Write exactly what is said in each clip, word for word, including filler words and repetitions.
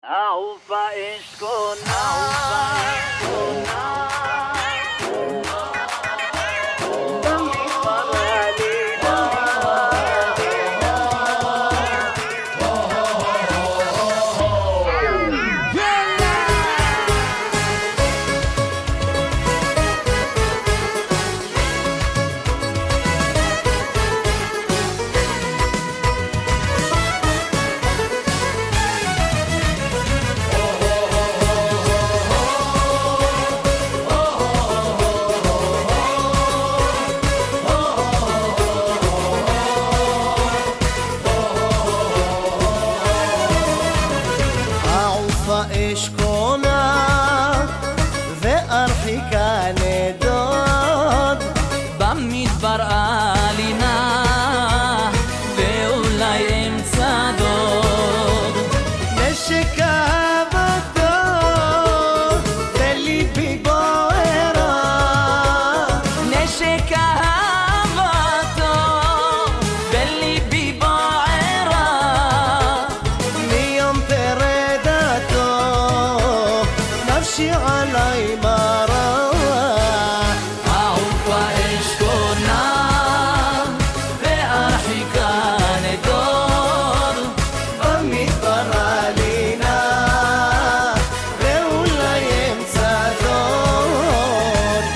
אהובה אשכונה, אהובה אשכונה אשכונה וארחיקה נדוד במדבר עלינה ואולי אמצע דוד נשק אהבתו וליבי בוערה נשק אהבתו וליבי בוערה מיום פרדתו נפשי עלי מרה אהובה אשכונה וארחיקה נדוד במדבר עלינה ואולי אמצע דוד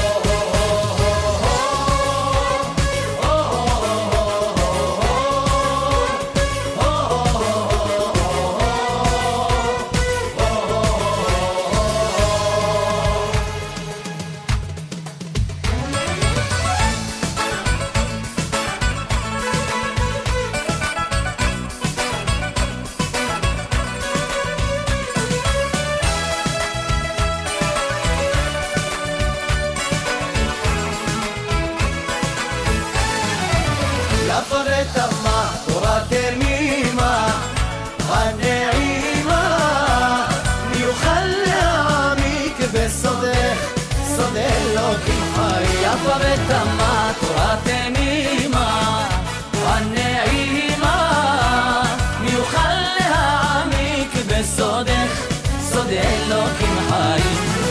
לפרטמה תורת תמימה הנעימה מי יוכל להעמיק בסודך סוד אלוקים חי לפרטמה תורת תמימה הנעימה מי יוכל להעמיק בסודך סוד אלוקים חי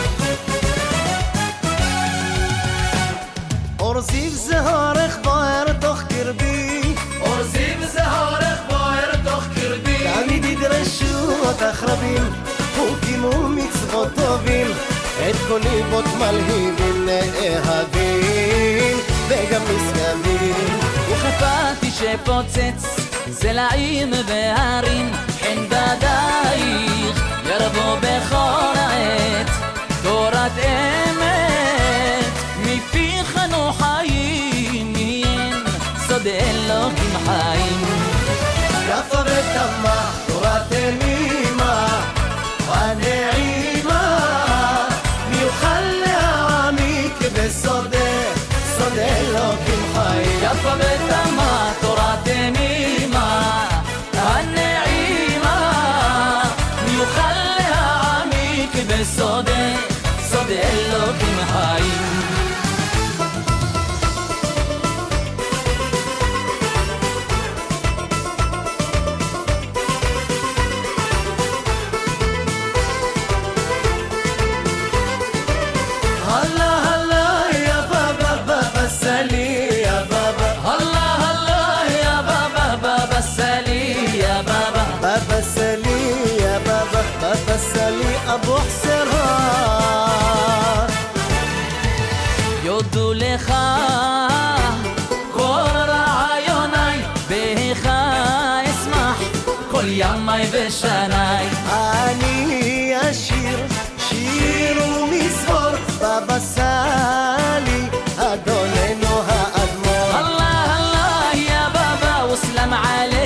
אור זיו זהורך בוער תוך קרבי אור זיו זהורך בוער תוך קרבי תמיד ידרשו אותך רבים וקיימו מצוות טובים את כל ליבות מלהיבים נאהבים וגם נשגבים וחפרתי שפוצץ זלעים והרים חן בדייך ירבו בכל העת תורת אמת מפיך אנו חיים סוד אלוקים חיים יפה ותמה תורת תמימה הנעימה מי יוכל להעמיק בסודך סוד אלוקים חיים יפה ותמה תורת תמימה הנעימה מי יוכל להעמיק בסודך סוד אלוקים חיים بابا سالي يا بابا بابا سالي أبو حسرات יודו לך כל רעיוני בך אשמח כל ימי ושני אני אשיר שיר ומזמור בابا סאלי אדוננו האדמו"ר الله الله يا بابا وسلام عليك